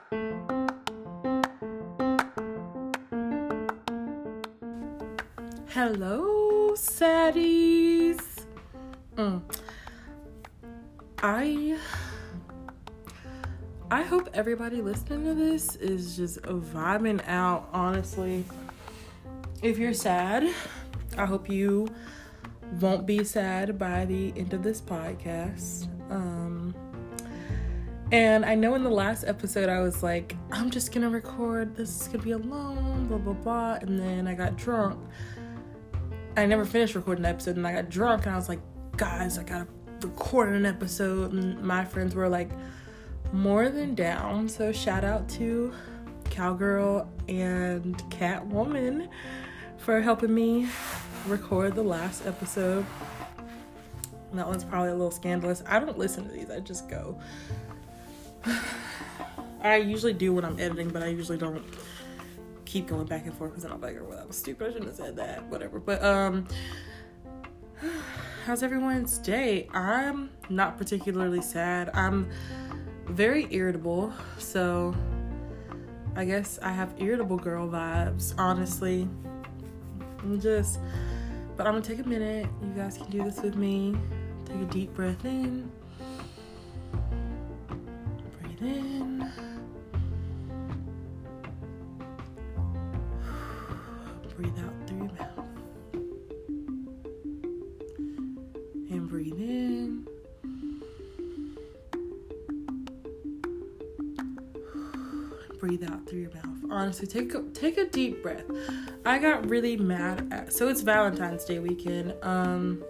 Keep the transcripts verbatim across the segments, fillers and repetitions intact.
Hello, saddies. Mm. I I hope everybody listening to this is just vibing out, honestly. If you're sad, I hope you won't be sad by the end of this podcast. Um, and I know in the last episode I was like, I'm just gonna record, this is gonna be alone, blah, blah, blah. And then I got drunk. I never finished recording the episode, and I got drunk, and I was like, guys, I gotta record an episode. And my friends were like, more than down. So shout out to Cowgirl and Catwoman for helping me record the last episode. That one's probably a little scandalous. I don't listen to these, I just go. I usually do when I'm editing, but I usually don't keep going back and forth because I'm like, well, that was stupid, I shouldn't have said that, whatever. But um how's everyone's day? I'm not particularly sad. I'm very irritable, so I guess I have irritable girl vibes, honestly. I'm just but I'm gonna take a minute. You guys can do this with me. Take a deep breath in, breathe in, breathe out through your mouth, and breathe in, breathe out through your mouth. Honestly, take a, take a deep breath. I got really mad at, so it's Valentine's Day weekend, um,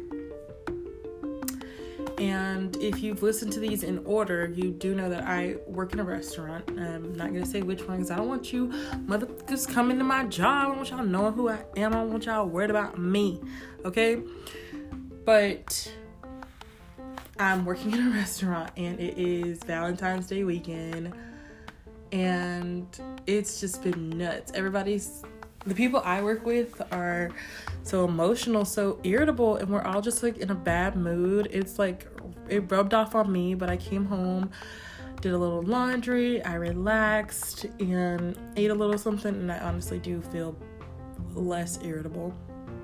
and if you've listened to these in order, you do know that I work in a restaurant. I'm not gonna say which one because I don't want you motherfuckers coming to my job. I don't want y'all knowing who I am. I don't want y'all worried about me, okay? But I'm working in a restaurant, and it is Valentine's Day weekend, and it's just been nuts. Everybody's, the people I work with are so emotional, so irritable, and we're all just like in a bad mood. It's like, it rubbed off on me, but I came home, did a little laundry, I relaxed, and ate a little something, and I honestly do feel less irritable.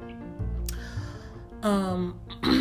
Um,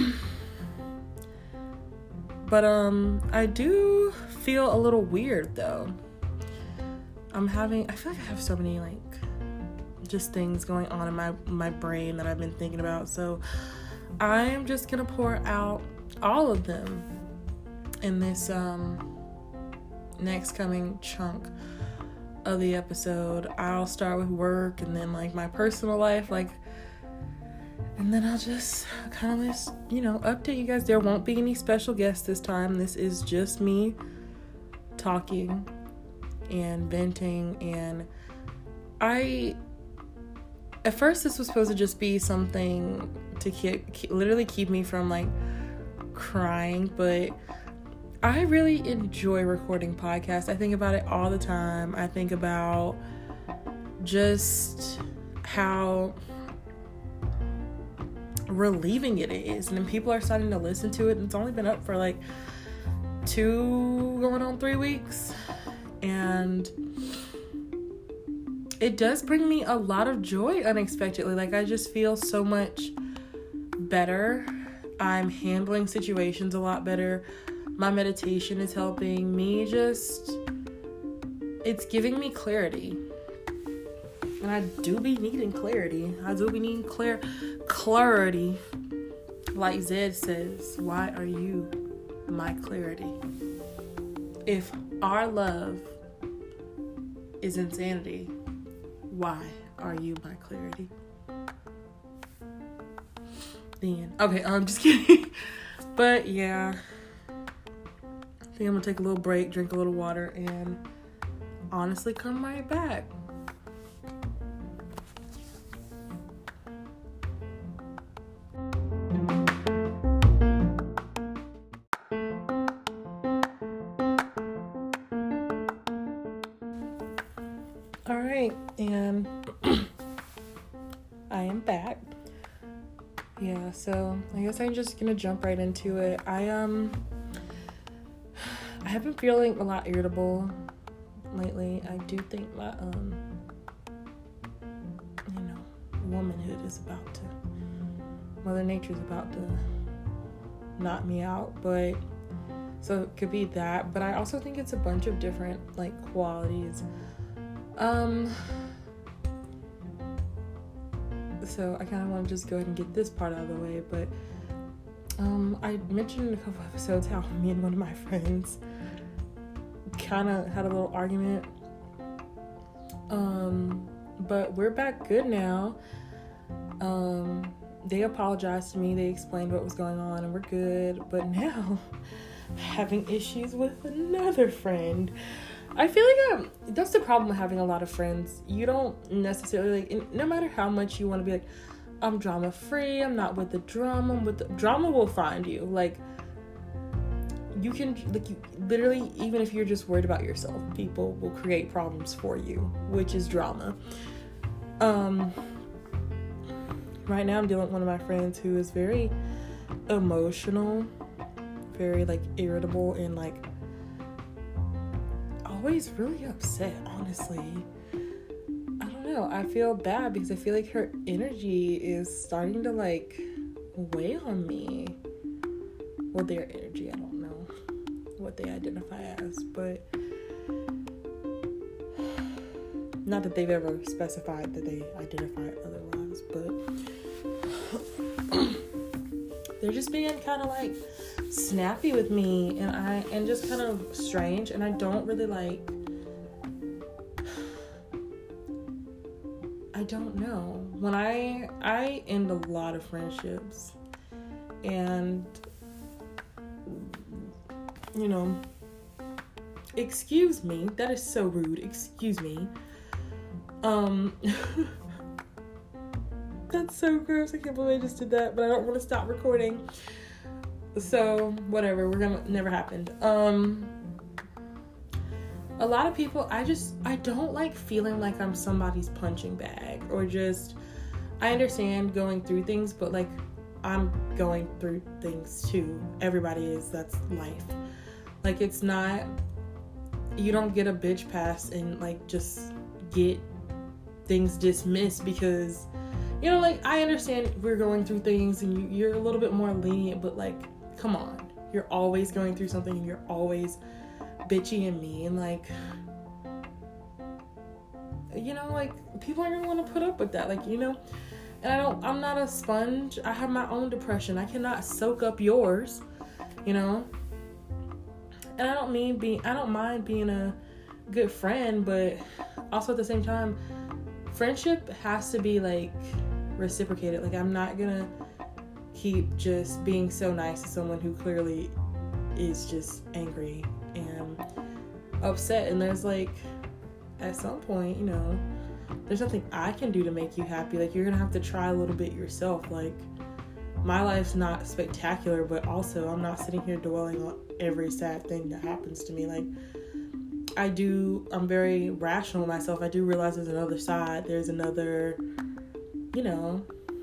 but um, I do feel a little weird though. I'm having, I feel like I have so many like just things going on in my my brain that I've been thinking about, so I'm just gonna pour out all of them in this um next coming chunk of the episode. I'll start with work, and then like my personal life, like, and then I'll just kind of just, you know, update you guys. There won't be any special guests this time. This is just me talking and venting. And I, at first this was supposed to just be something to keep, keep literally keep me from like crying, but I really enjoy recording podcasts. I think about it all the time. I think about just how relieving it is, and then people are starting to listen to it, and it's only been up for like two going on three weeks, and it does bring me a lot of joy unexpectedly. Like, I just feel so much better. I'm handling situations a lot better. My meditation is helping me. Just, it's giving me clarity, and I do be needing clarity. I do be needing clar- clarity. Like Zed says, why are you my clarity? If our love is insanity, why are you my clarity? The end. Okay, I'm just kidding. But yeah, I think I'm gonna take a little break, drink a little water, and honestly come right back. All right, and I am back. Yeah, so I guess I'm just gonna jump right into it. I um I have been feeling a lot irritable I do think my, um, you know, womanhood is about to, Mother Nature's about to knock me out, but, so it could be that, but I also think it's a bunch of different, like, qualities. Um, so I kind of want to just go ahead and get this part out of the way, but, um, I mentioned in a couple episodes how me and one of my friends kind of had a little argument, um, but we're back good now. Um, they apologized to me, they explained what was going on, and we're good, but now I'm having issues with another friend. I feel like um, that's the problem with having a lot of friends. You don't necessarily, like, no matter how much you want to be like, I'm drama free, I'm not with the drama, I'm with the drama will find you. Like, you can, like, you literally, even if you're just worried about yourself, people will create problems for you, which is drama. Um, right now I'm dealing with one of my friends who is very emotional, very, like, irritable, and, like, always really upset, honestly. I don't know, I feel bad because I feel like her energy is starting to, like, weigh on me. Well, their energy, I don't know what they identify as, but not that they've ever specified that they identify otherwise, but they're just being kind of, like, snappy with me, and I and just kind of strange, and I don't really like, I don't know, when I I end a lot of friendships, and, you know, excuse me, that is so rude, excuse me, um, that's so gross, I can't believe I just did that, but I don't want to stop recording. So, whatever, we're gonna, never happened. Um, a lot of people, I just, I don't like feeling like I'm somebody's punching bag, or just, I understand going through things, but, like, I'm going through things too. Everybody is, that's life. Like, it's not, you don't get a bitch pass and, like, just get things dismissed because, you know, like, I understand we're going through things and you, you're a little bit more lenient, but, like, come on, you're always going through something and you're always bitchy and mean, like, you know, like, people aren't gonna want to put up with that, like, you know, and I don't, I'm not a sponge, I have my own depression, I cannot soak up yours, you know, and I don't mean being, I don't mind being a good friend, but also at the same time, friendship has to be, like, reciprocated. Like, I'm not gonna keep just being so nice to someone who clearly is just angry and upset, and there's, like, at some point, you know, there's nothing I can do to make you happy. Like, you're gonna have to try a little bit yourself. Like, my life's not spectacular, but also I'm not sitting here dwelling on every sad thing that happens to me. Like, I do, I'm very rational with myself. I do realize there's another side, there's another, you know,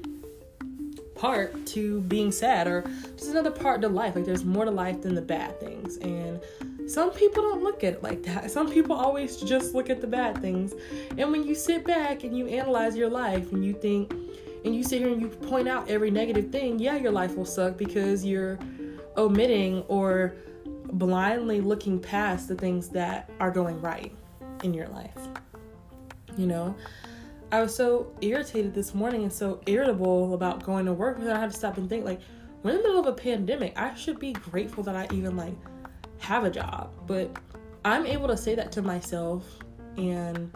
part to being sad, or just another part to life. Like, there's more to life than the bad things, and some people don't look at it like that. Some people always just look at the bad things, and when you sit back and you analyze your life and you think, and you sit here and you point out every negative thing, yeah, your life will suck because you're omitting or blindly looking past the things that are going right in your life. You know, I was so irritated this morning and so irritable about going to work that I had to stop and think, like, we're in the middle of a pandemic. I should be grateful that I even, like, have a job, but I'm able to say that to myself, and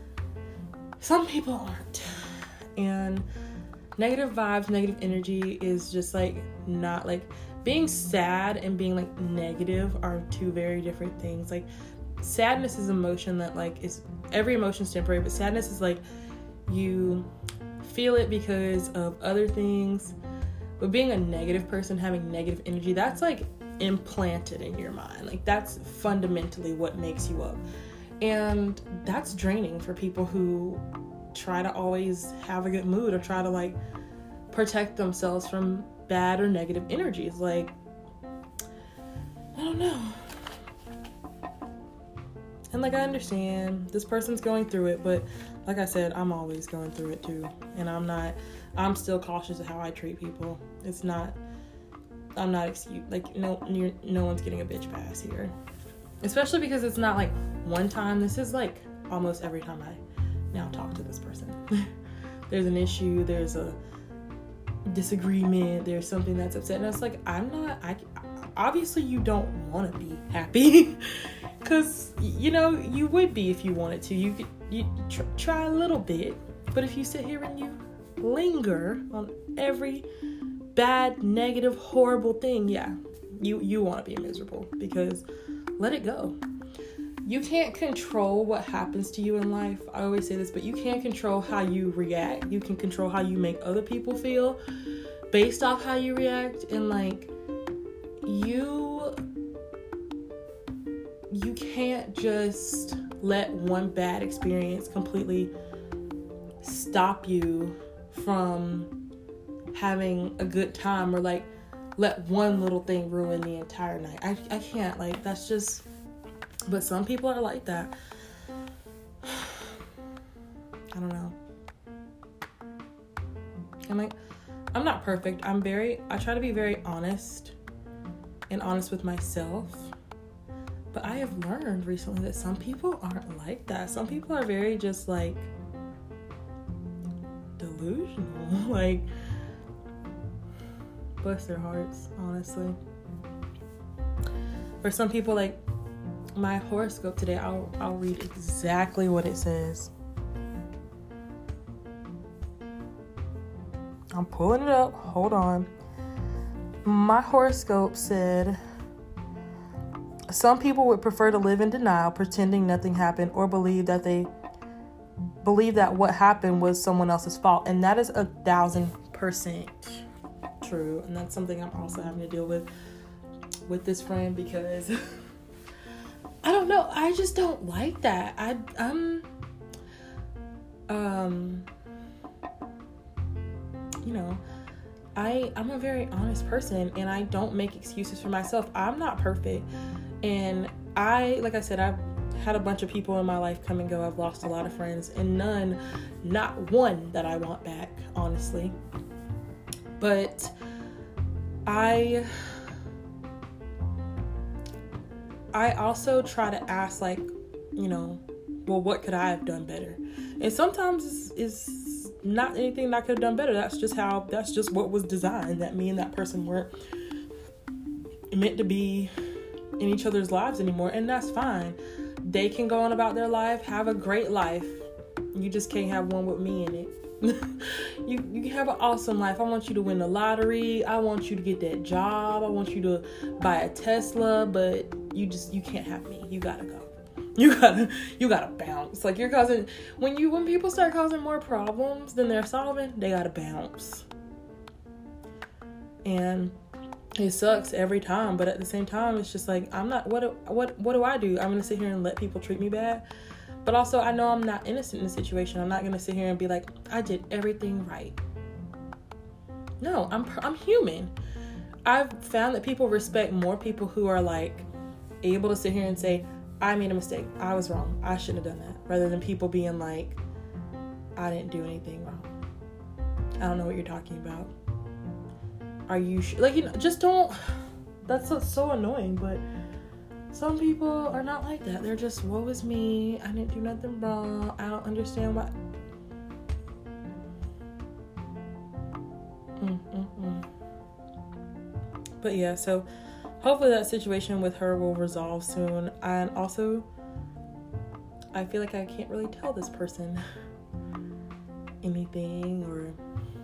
some people aren't. And negative vibes, negative energy is just, like, not, like, being sad and being, like, negative are two very different things. Like, sadness is emotion that, like, is, every emotion is temporary, but sadness is, like, you feel it because of other things. But being a negative person, having negative energy, that's, like, implanted in your mind. Like, that's fundamentally what makes you up. And that's draining for people who try to always have a good mood or try to, like, protect themselves from bad or negative energies. Like, I don't know. And like, I understand this person's going through it, but like I said, I'm always going through it too. And I'm not, I'm still cautious of how I treat people. It's not, I'm not excuse, like, no, no one's getting a bitch pass here. Especially because it's not like one time. This is like almost every time I now talk to this person. There's an issue, there's a disagreement, there's something that's upset. And it's like, I'm not, I, obviously you don't want to be happy. Because, you know, you would be if you wanted to. You could you tr- try a little bit. But if you sit here and you linger on every bad, negative, horrible thing, yeah, you, you want to be miserable. Because let it go. You can't control what happens to you in life. I always say this, but you can't control how you react. You can control how you make other people feel based off how you react. And, like, you... You can't just let one bad experience completely stop you from having a good time, or like let one little thing ruin the entire night. I, I can't, like, that's just, but some people are like that. I don't know. I'm like, I'm not perfect. I'm very, I try to be very honest and honest with myself. But I have learned recently that some people aren't like that. Some people are very just like delusional. Like, bless their hearts, honestly. For some people, like my horoscope today, I'll I'll read exactly what it says. I'm pulling it up. Hold on. My horoscope said, some people would prefer to live in denial, pretending nothing happened, or believe that they believe that what happened was someone else's fault. And that is a thousand percent true. And that's something I'm also having to deal with with this friend, because I don't know. I just don't like that. I, I'm, um, you know, I, I'm a very honest person, and I don't make excuses for myself. I'm not perfect. And I, like I said, I've had a bunch of people in my life come and go. I've lost a lot of friends, and none, not one that I want back, honestly. But I, I also try to ask, like, you know, well, what could I have done better? And sometimes it's, it's not anything that I could have done better. That's just how, that's just what was designed, that me and that person weren't meant to be in each other's lives anymore, and that's fine. They can go on about their life, have a great life. You just can't have one with me in it. you you can have an awesome life. I want you to win the lottery. I want you to get that job. I want you to buy a Tesla, but you just you can't have me. You gotta go. You gotta you gotta bounce. Like, you're causing when you when people start causing more problems than they're solving, they gotta bounce. And it sucks every time, but at the same time, it's just like, I'm not, what, do, what, what do I do? I'm going to sit here and let people treat me bad. But also, I know I'm not innocent in the situation. I'm not going to sit here and be like, I did everything right. No, I'm, I'm human. I've found that people respect more people who are like able to sit here and say, I made a mistake. I was wrong. I shouldn't have done that. Rather than people being like, I didn't do anything wrong. I don't know what you're talking about. Are you sh-? like, you know, just don't. That's so, so annoying. But some people are not like that. They're just, woe is me. I didn't do nothing wrong. I don't understand why. Mm-mm-mm. But yeah, so hopefully that situation with her will resolve soon. And also, I feel like I can't really tell this person anything or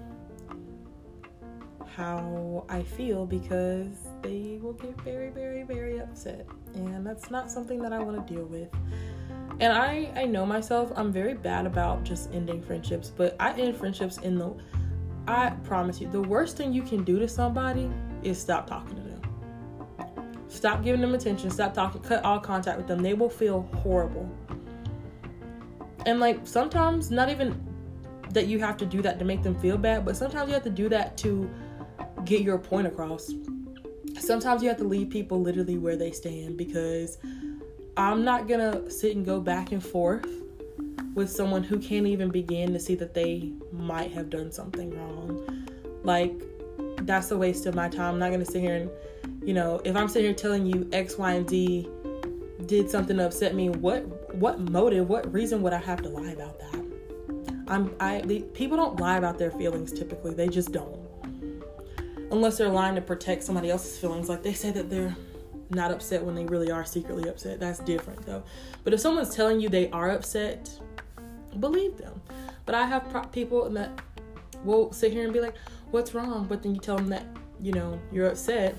how I feel, because they will get very, very, very upset. And that's not something that I want to deal with. And I, I know myself, I'm very bad about just ending friendships, but I end friendships in the, I promise you, the worst thing you can do to somebody is stop talking to them. Stop giving them attention, stop talking, cut all contact with them. They will feel horrible. And like, sometimes not even that you have to do that to make them feel bad, but sometimes you have to do that to get your point across. Sometimes you have to leave people literally where they stand, because I'm not gonna sit and go back and forth with someone who can't even begin to see that they might have done something wrong. Like, that's a waste of my time. I'm not gonna sit here and, you know, if I'm sitting here telling you X, Y, and Z did something to upset me, what what motive, what reason would I have to lie about that? I'm I the, people don't lie about their feelings typically. They just don't. Unless they're lying to protect somebody else's feelings. Like, they say that they're not upset when they really are secretly upset. That's different though. But if someone's telling you they are upset, believe them. But I have pro- people that will sit here and be like, what's wrong? But then you tell them that, you know, you're upset,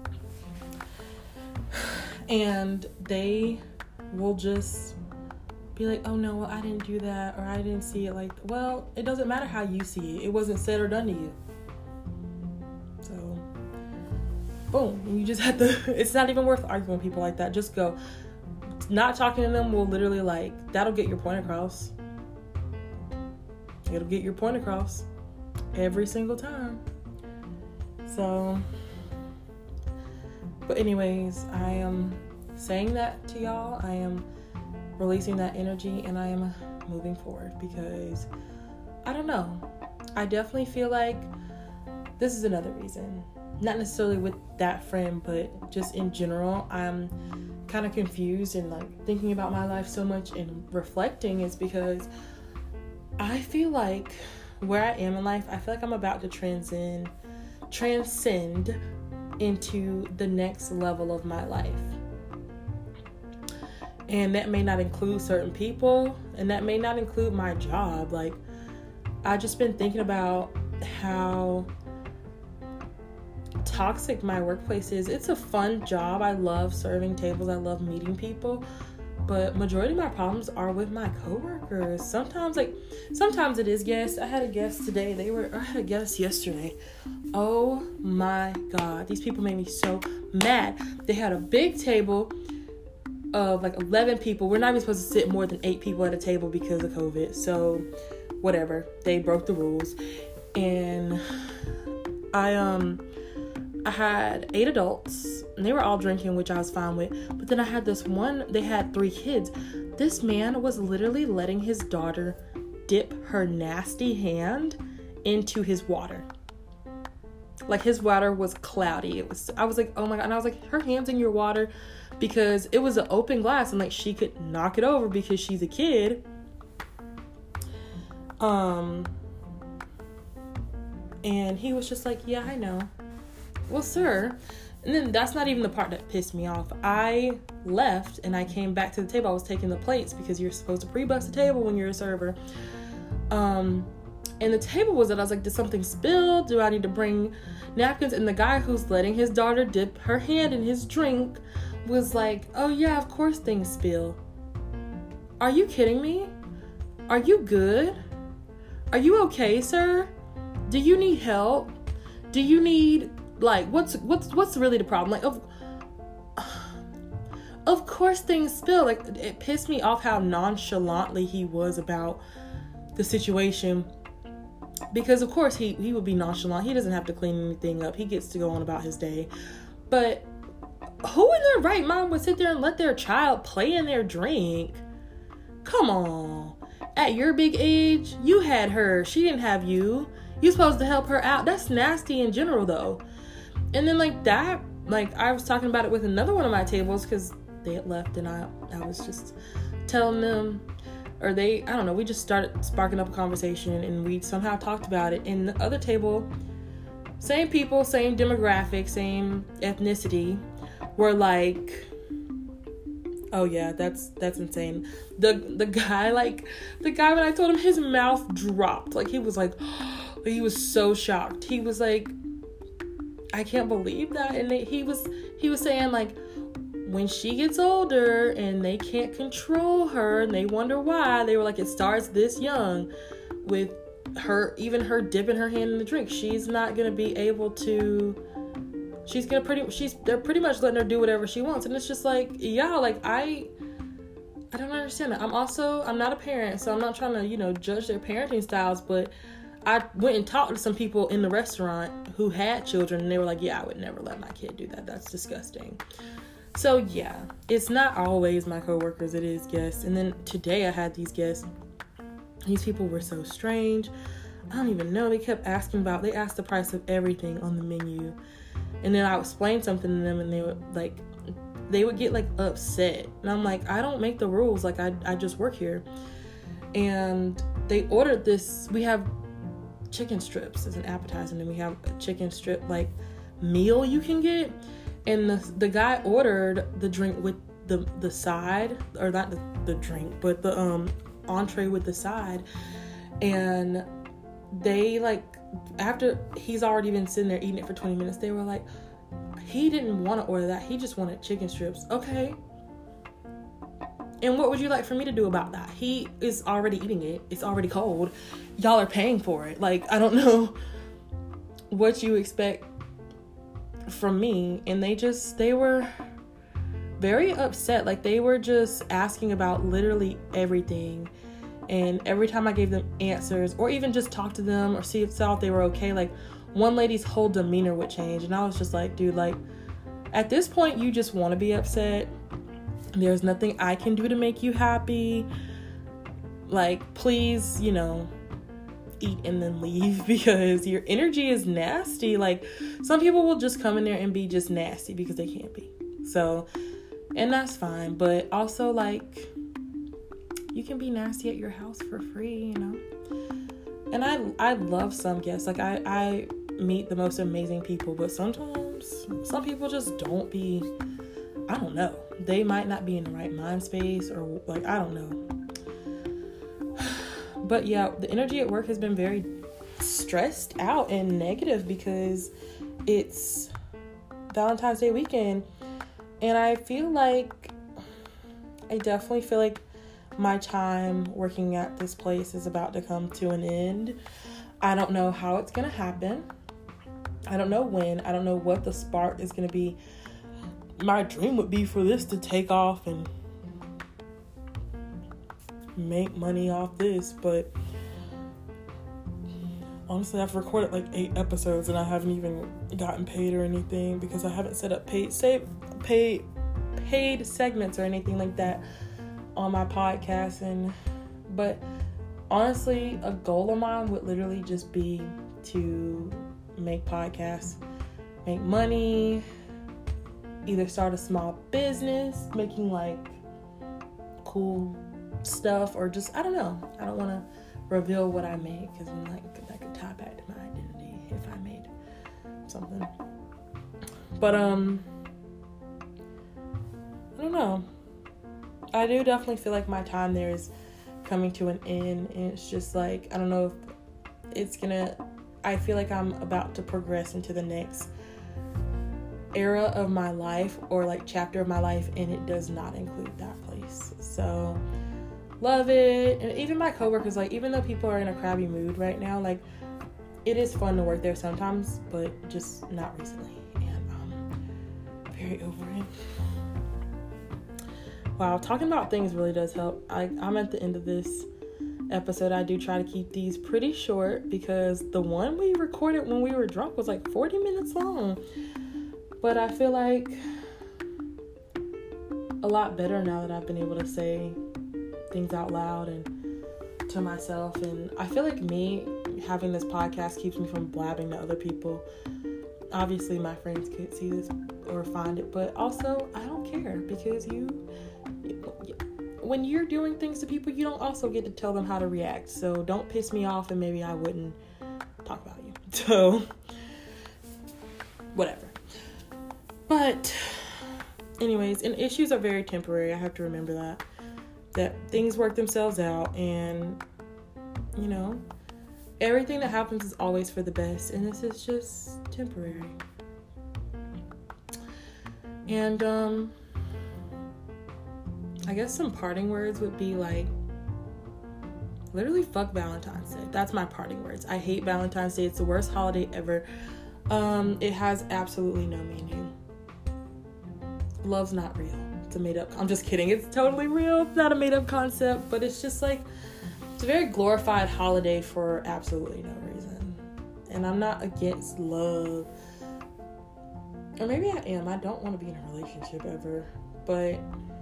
and they will just be like, oh no, well, I didn't do that, or I didn't see it like, well, it doesn't matter how you see it. It wasn't said or done to you. So, boom. And you just have to, it's not even worth arguing with people like that. Just go. Not talking to them will literally, like, that'll get your point across. It'll get your point across every single time. So, but anyways, I am saying that to y'all. I am releasing that energy, and I am moving forward, because I don't know. I definitely feel like this is another reason. Not necessarily with that friend, but just in general, I'm kind of confused and like thinking about my life so much and reflecting, is because I feel like where I am in life, I feel like I'm about to transcend transcend into the next level of my life. And that may not include certain people, and that may not include my job. Like, I've just been thinking about how toxic my workplace is. It's a fun job. I love serving tables. I love meeting people. But majority of my problems are with my coworkers. Sometimes, like, sometimes it is guests. I had a guest today. They were, I had a guest yesterday. Oh my God. These people made me so mad. They had a big table of like eleven people. We're not even supposed to sit more than eight people at a table because of COVID. So whatever. They broke the rules. And I, um, I had eight adults, and they were all drinking, which I was fine with. But then I had this one, they had three kids. This man was literally letting his daughter dip her nasty hand into his water. Like, his water was cloudy. It was, I was like, oh my God. And I was like, her hand's in your water, because it was an open glass, and like, she could knock it over because she's a kid. Um, and he was just like, yeah, I know. Well, sir, and then that's not even the part that pissed me off. I left and I came back to the table. I was taking the plates, because you're supposed to pre-bus the table when you're a server. Um, and the table was that I was like, did something spill? Do I need to bring napkins? And the guy who's letting his daughter dip her hand in his drink was like, oh yeah, of course things spill. Are you kidding me? Are you good? Are you okay, sir? Do you need help? Do you need... Like, what's what's what's really the problem? Like, of of course things spill. Like, it pissed me off how nonchalantly he was about the situation. Because of course he he would be nonchalant. He doesn't have to clean anything up. He gets to go on about his day. But who in their right mind would sit there and let their child play in their drink? Come on. At your big age, you had her. She didn't have you. You're supposed to help her out. That's nasty in general, though. And then, like, that, like, I was talking about it with another one of my tables, because they had left, and I, I was just telling them, or they, I don't know, we just started sparking up a conversation, and we somehow talked about it. And the other table, same people, same demographic, same ethnicity, were like, oh yeah, that's, that's insane. The, the guy, like, the guy, when I told him, his mouth dropped. Like, he was like, he was so shocked. He was like, I can't believe that. And they, he was he was saying, like, when she gets older and they can't control her and they wonder why, they were like, it starts this young with her, even her dipping her hand in the drink. She's not gonna be able to, she's gonna pretty she's they're pretty much letting her do whatever she wants. And it's just like, yeah, like, I I don't understand that. I'm also, I'm not a parent, so I'm not trying to, you know, judge their parenting styles, but I went and talked to some people in the restaurant who had children, and they were like, yeah, I would never let my kid do that. That's disgusting. So yeah, it's not always my coworkers, it is guests. And then today I had these guests. These people were so strange. I don't even know. They kept asking about, they asked the price of everything on the menu. And then I would explain something to them and they would like, they would get like upset. And I'm like, I don't make the rules. Like I, I just work here. And they ordered this, we have chicken strips as an appetizer. And then we have a chicken strip like meal you can get. And the the guy ordered the drink with the, the side, or not the, the drink, but the um entree with the side. And they like, after he's already been sitting there eating it for twenty minutes, they were like, he didn't want to order that. He just wanted chicken strips. Okay. And what would you like for me to do about that? He is already eating it. It's already cold. Y'all are paying for it. Like, I don't know what you expect from me. And they just, they were very upset. Like, they were just asking about literally everything. And every time I gave them answers, or even just talk to them or see if, saw if they were okay, like, one lady's whole demeanor would change. And I was just like, dude, like, at this point, you just want to be upset. There's nothing I can do to make you happy. Like, please, you know, eat and then leave, because your energy is nasty. Like, some people will just come in there and be just nasty because they can't be. So, and that's fine. But also, like, you can be nasty at your house for free, you know? And I I love some guests. Like, I, I meet the most amazing people, but sometimes some people just don't be, I don't know. They might not be in the right mind space, or like, I don't know. But yeah, the energy at work has been very stressed out and negative because it's Valentine's Day weekend. And I feel like, I definitely feel like my time working at this place is about to come to an end. I don't know how it's going to happen. I don't know when. I don't know what the spark is going to be. My dream would be for this to take off and make money off this, but honestly, I've recorded like eight episodes and I haven't even gotten paid or anything because I haven't set up paid save paid paid segments or anything like that on my podcast. And but honestly, a goal of mine would literally just be to make podcasts, make money, either start a small business making like cool stuff, or just, I don't know. I don't want to reveal what I make because I'm like, that could tie back to my identity if I made something. But um I don't know. I do definitely feel like my time there is coming to an end, and it's just like, I don't know if it's gonna, I feel like I'm about to progress into the next era of my life, or like chapter of my life, and it does not include that place. So love it. And even my coworkers, like, even though people are in a crabby mood right now, like, it is fun to work there sometimes, but just not recently. And um very over it. Wow, talking about things really does help. I, I'm at the end of this episode. I do try to keep these pretty short because the one we recorded when we were drunk was like forty minutes long. But I feel like a lot better now that I've been able to say things out loud and to myself. And I feel like me having this podcast keeps me from blabbing to other people. Obviously, my friends could see this or find it, but also I don't care, because you, when you're doing things to people, you don't also get to tell them how to react. So don't piss me off and maybe I wouldn't talk about you. So whatever. But anyways, and issues are very temporary. I have to remember that. That things work themselves out, and you know, everything that happens is always for the best, and this is just temporary. And um I guess some parting words would be like, literally fuck Valentine's Day. That's my parting words. I hate Valentine's Day. It's the worst holiday ever. Um it has absolutely no meaning. Love's not real. It's a made up, I'm just kidding. It's totally real. It's not a made up concept, but it's just like, it's a very glorified holiday for absolutely no reason. And I'm not against love or maybe I am. I don't want to be in a relationship ever, but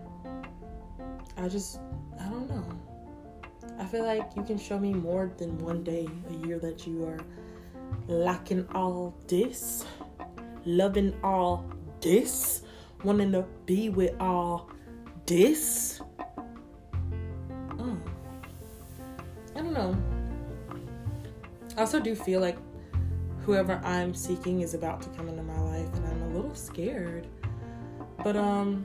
I just, I don't know. I feel like you can show me more than one day a year that you are liking all this, loving all this, wanting to be with all this. Mm. I don't know. I also do feel like whoever I'm seeking is about to come into my life, and I'm a little scared. But, um,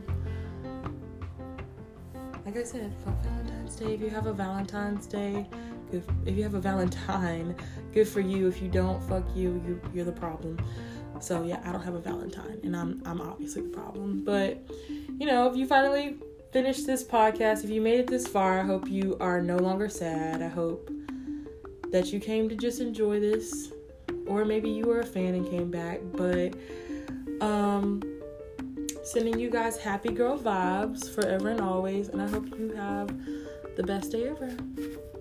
like I said, fuck Valentine's Day. If you have a Valentine's Day, if, if you have a Valentine, good for you. If you don't, fuck you. you you're the problem. So, yeah, I don't have a Valentine, and I'm I'm obviously the problem. But, you know, if you finally finished this podcast, if you made it this far, I hope you are no longer sad. I hope that you came to just enjoy this. Or maybe you were a fan and came back. But, um... sending you guys happy girl vibes forever and always, and I hope you have the best day ever.